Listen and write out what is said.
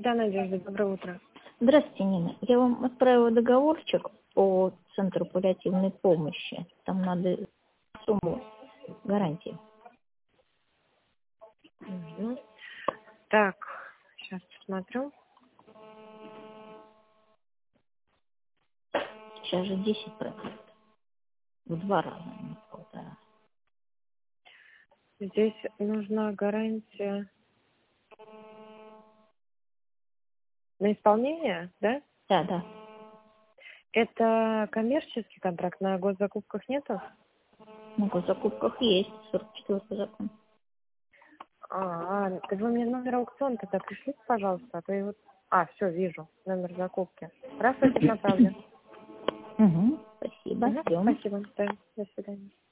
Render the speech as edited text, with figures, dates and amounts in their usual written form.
Да, Надежда, доброе утро. Здравствуйте, Нина. Я вам отправила договорчик по Центру паллиативной помощи. Там надо сумму гарантии. Мгм. Так, сейчас посмотрю. Сейчас же 10%. В 2 раза, а не в 1,5. Здесь нужна гарантия на исполнение, да? Да. Это коммерческий контракт, на госзакупках нету? На госзакупках есть 44-й закон. Вы мне номер аукциона тогда пришлите, пожалуйста, а то я вот... все, вижу, номер закупки. Раз, я сейчас направлю. Спасибо. Ждем. Спасибо, да, до свидания.